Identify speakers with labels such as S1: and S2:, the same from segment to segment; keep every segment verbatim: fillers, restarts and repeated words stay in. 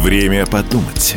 S1: Время подумать.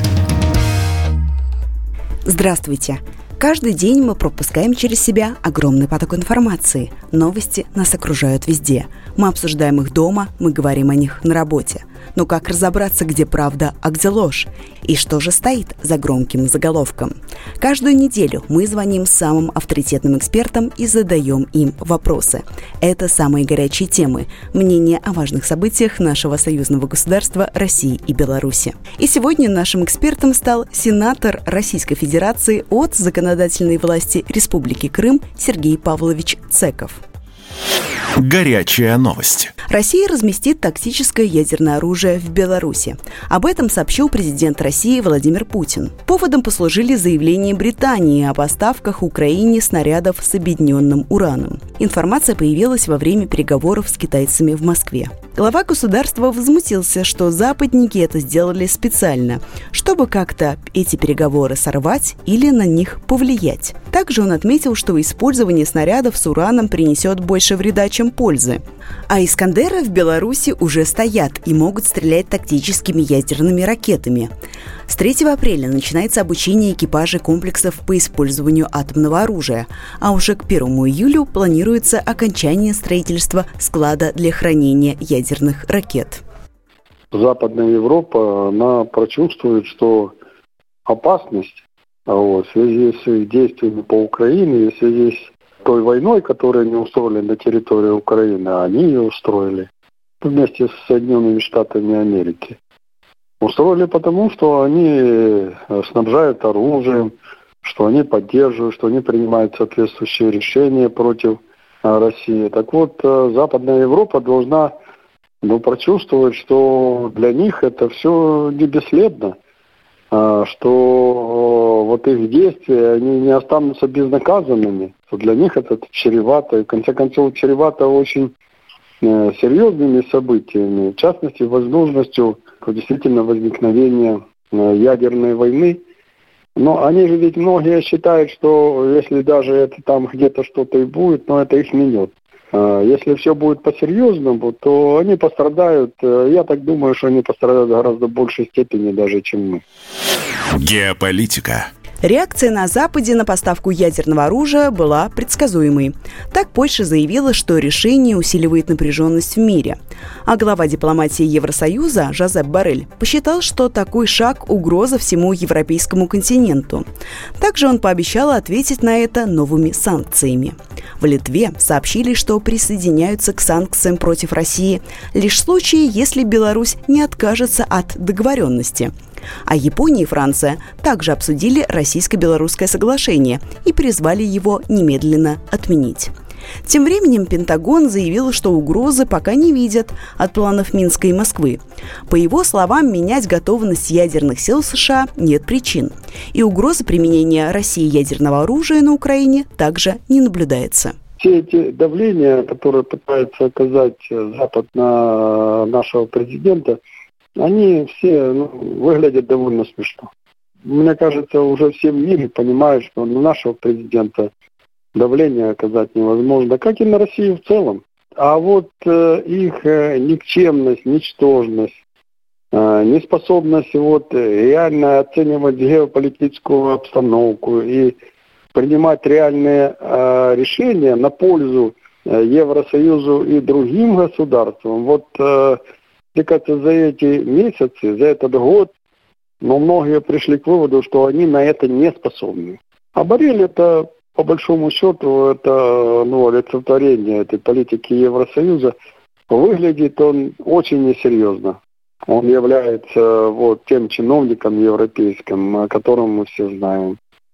S2: Здравствуйте. Каждый день мы пропускаем через себя огромный поток информации. Новости нас окружают везде. Мы обсуждаем их дома, мы говорим о них на работе. Но как разобраться, где правда, а где ложь? И что же стоит за громким заголовком? Каждую неделю мы звоним самым авторитетным экспертам и задаем им вопросы. Это самые горячие темы, мнения о важных событиях нашего союзного государства России и Беларуси. И сегодня нашим экспертом стал сенатор Российской Федерации от законодательной власти Республики Крым Сергей Павлович Цеков.
S1: Горячая новость.
S2: Россия разместит тактическое ядерное оружие в Беларуси. Об этом сообщил президент России Владимир Путин. Поводом послужили заявления Британии о поставках Украине снарядов с объединенным ураном. Информация появилась во время переговоров с китайцами в Москве. Глава государства возмутился, что западники это сделали специально, чтобы как-то эти переговоры сорвать или на них повлиять. Также он отметил, что использование снарядов с ураном принесет больше вреда, чем пользы. А «Искандеры» в Беларуси уже стоят и могут стрелять тактическими ядерными ракетами. С третьего апреля начинается обучение экипажей комплексов по использованию атомного оружия, а уже к первому июля планируется окончание строительства склада для хранения ядерных ракет.
S3: Западная Европа, она прочувствует, что опасность вот, в связи с их действиями по Украине и в связи с той войной, которую они устроили на территории Украины, они ее устроили вместе с Соединенными Штатами Америки. Устроили потому, что они снабжают оружием, что они поддерживают, что они принимают соответствующие решения против России. Так вот, Западная Европа должна ну, прочувствовать, что для них это все не бесследно, что вот их действия, они не останутся безнаказанными, что для них это чревато, и в конце концов чревато очень серьезными событиями, в частности, возможностью действительно возникновения ядерной войны. Но они же ведь многие считают, что если даже это там где-то что-то и будет, но это их минет. Если все будет по-серьезному, то они пострадают, я так думаю, что они пострадают в гораздо большей степени даже, чем мы.
S1: Геополитика.
S2: Реакция на Западе на поставку ядерного оружия была предсказуемой. Так Польша заявила, что решение усиливает напряженность в мире. А глава дипломатии Евросоюза Жозеп Боррель посчитал, что такой шаг – угроза всему европейскому континенту. Также он пообещал ответить на это новыми санкциями. В Литве сообщили, что присоединяются к санкциям против России лишь в случае, если Беларусь не откажется от договоренности. А Япония и Франция также обсудили российско-белорусское соглашение и призвали его немедленно отменить. Тем временем Пентагон заявил, что угрозы пока не видят от планов Минска и Москвы. По его словам, менять готовность ядерных сил США нет причин. И угрозы применения России ядерного оружия на Украине также не наблюдается.
S3: Все эти давления, которые пытается оказать Запад на нашего президента, они все ну, выглядят довольно смешно. Мне кажется, уже все в мире понимают, что на нашего президента давление оказать невозможно, как и на Россию в целом. А вот э, их э, никчемность, ничтожность, э, неспособность вот, реально оценивать геополитическую обстановку и принимать реальные э, решения на пользу э, Евросоюзу и другим государствам, вот э, мне кажется, за эти месяцы, за этот год, но многие пришли к выводу, что они на это не способны. А Боррель это, по большому счету, это ну, олицетворение этой политики Евросоюза. Выглядит он очень несерьезно. Он является вот тем чиновником европейским, о котором мы все знаем.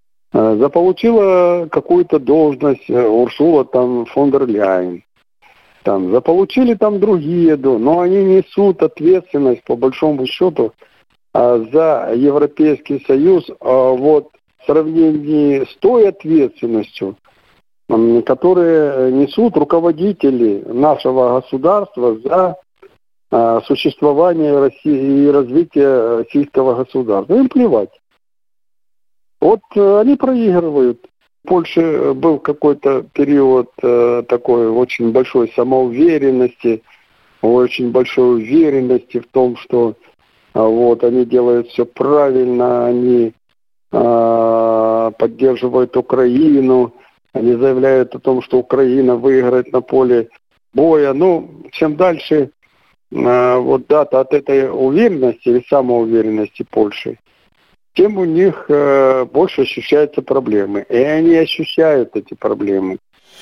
S3: Заполучила какую-то должность Урсула там, фон дер Ляйен. Там, заполучили там другие, но они несут ответственность, по большому счету, за Европейский Союз вот, в сравнении с той ответственностью, которые несут руководители нашего государства за существование России и развитие российского государства. Им плевать. Вот они проигрывают. В Польше был какой-то период э, такой очень большой самоуверенности, очень большой уверенности в том, что Вот, они делают все правильно, они э, поддерживают Украину, они заявляют о том, что Украина выиграет на поле боя. Ну, чем дальше э, вот дата от этой уверенности или самоуверенности Польши, тем у них э, больше ощущаются проблемы. И они ощущают эти проблемы.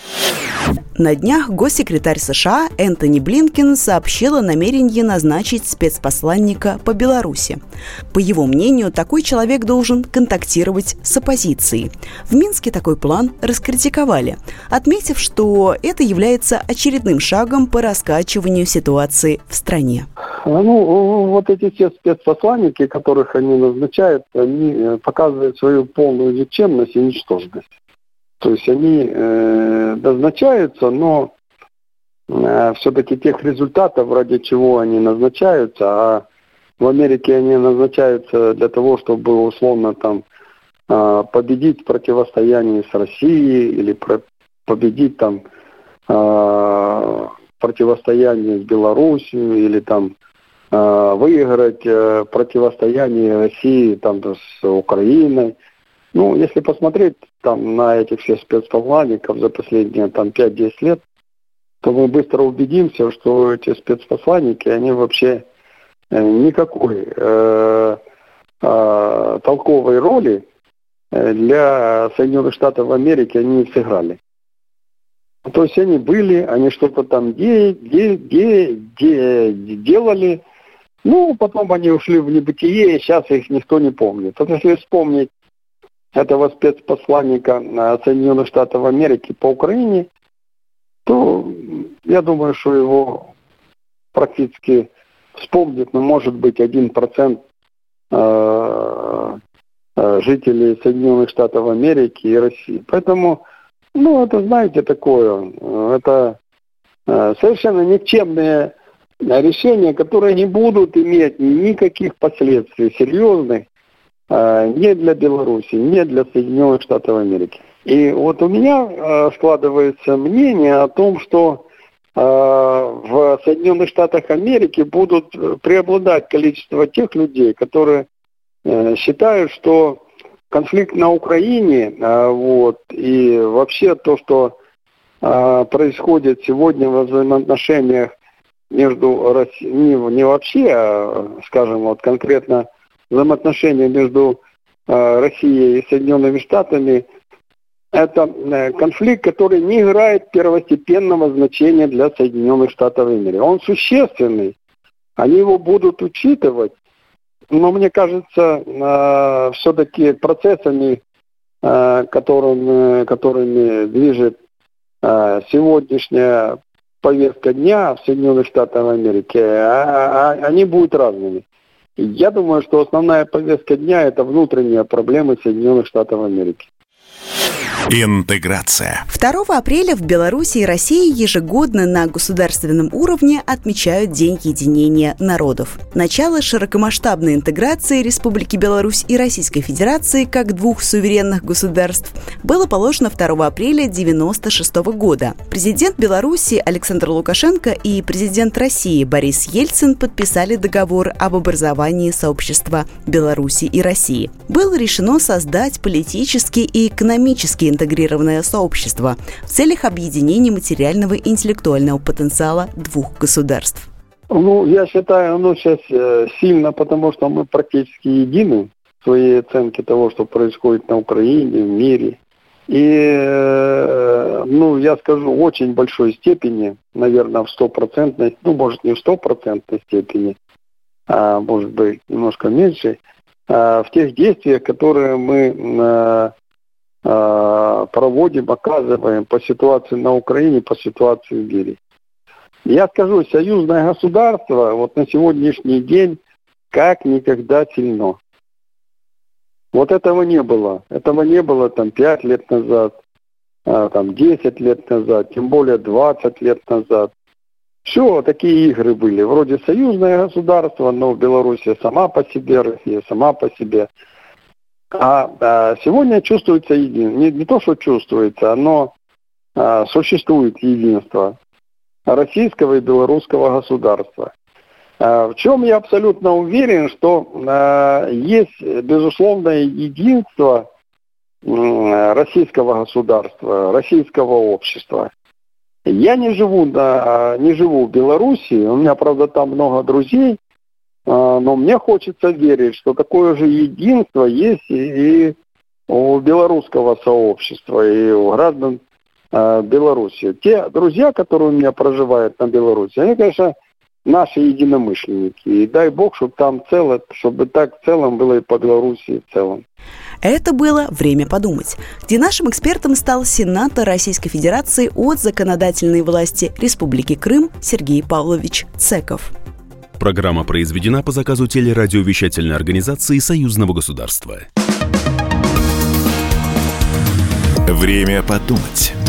S2: На днях госсекретарь США Энтони Блинкен сообщил о намерении назначить спецпосланника по Беларуси. По его мнению, такой человек должен контактировать с оппозицией. В Минске такой план раскритиковали, отметив, что это является очередным шагом по раскачиванию ситуации в стране.
S3: Ну, вот эти все спецпосланники, которых они назначают, они показывают свою полную никчемность и ничтожность. То есть они э, назначаются, но э, все-таки тех результатов, ради чего они назначаются, а в Америке они назначаются для того, чтобы условно там э, победить в противостоянии с Россией или про- победить там э, противостояние с Белоруссией или там э, выиграть э, противостояние России там с Украиной. Ну, если посмотреть там на этих всех спецпосланников за последние там пять-десять лет, то мы быстро убедимся, что эти спецпосланники, они вообще э, никакой э, э, толковой роли для Соединенных Штатов Америки они не сыграли. То есть они были, они что-то там де, де, де, де, делали, ну, потом они ушли в небытие, и сейчас их никто не помнит. Вот если вспомнить этого спецпосланника Соединенных Штатов Америки по Украине, то я думаю, что его практически вспомнит, ну, может быть, один процент жителей Соединенных Штатов Америки и России. Поэтому, ну, это, знаете, такое, это совершенно никчемные решения, которые не будут иметь никаких последствий серьезных, не для Беларуси, не для Соединенных Штатов Америки. И вот у меня складывается мнение о том, что в Соединенных Штатах Америки будут преобладать количество тех людей, которые считают, что конфликт на Украине, вот, и вообще то, что происходит сегодня в взаимоотношениях между Россией, не, не вообще, а, скажем, вот конкретно взаимоотношения между э, Россией и Соединенными Штатами, это э, конфликт, который не играет первостепенного значения для Соединенных Штатов Америки. Он существенный, они его будут учитывать, но мне кажется, э, все-таки процессами, э, которыми, которыми движет э, сегодняшняя повестка дня в Соединенных Штатах Америки, а, а, они будут разными. Я думаю, что основная повестка дня – это внутренние проблемы Соединенных Штатов Америки.
S1: Интеграция.
S2: второго апреля в Беларуси и России ежегодно на государственном уровне отмечают День единения народов. Начало широкомасштабной интеграции Республики Беларусь и Российской Федерации как двух суверенных государств было положено второго апреля девяносто шестого года. Президент Беларуси Александр Лукашенко и президент России Борис Ельцин подписали договор об образовании сообщества Беларуси и России. Было решено создать политически и экономически интегрированное сообщество в целях объединения материального и интеллектуального потенциала двух государств.
S3: Ну, я считаю, оно сейчас сильно, потому что мы практически едины в своей оценке того, что происходит на Украине, в мире. И, ну, я скажу, в очень большой степени, наверное, в стопроцентной, ну, может, не в стопроцентной степени, а может быть, немножко меньше, в тех действиях, которые мы проводим, оказываем по ситуации на Украине, по ситуации в мире. Я скажу, союзное государство вот на сегодняшний день как никогда сильно. Вот этого не было. Этого не было там пять лет назад, там десять лет назад, тем более двадцать лет назад. Все, такие игры были. Вроде союзное государство, но Белоруссия сама по себе, Россия сама по себе. А, а сегодня чувствуется единство. Не, не то, что чувствуется, оно а, существует единство российского и белорусского государства. В чем я абсолютно уверен, что есть безусловное единство российского государства, российского общества. Я не живу, на, не живу в Беларуси, у меня, правда, там много друзей, но мне хочется верить, что такое же единство есть и у белорусского сообщества, и у граждан Беларуси. Те друзья, которые у меня проживают на Беларуси, они, конечно, наши единомышленники. И дай бог, чтобы там цело, чтобы так в целом было и по Беларуси в целом.
S2: Это было «Время подумать», где нашим экспертом стал сенатор Российской Федерации от законодательной власти Республики Крым Сергей Павлович Цеков.
S4: Программа произведена по заказу телерадиовещательной организации Союзного государства.
S1: Время подумать.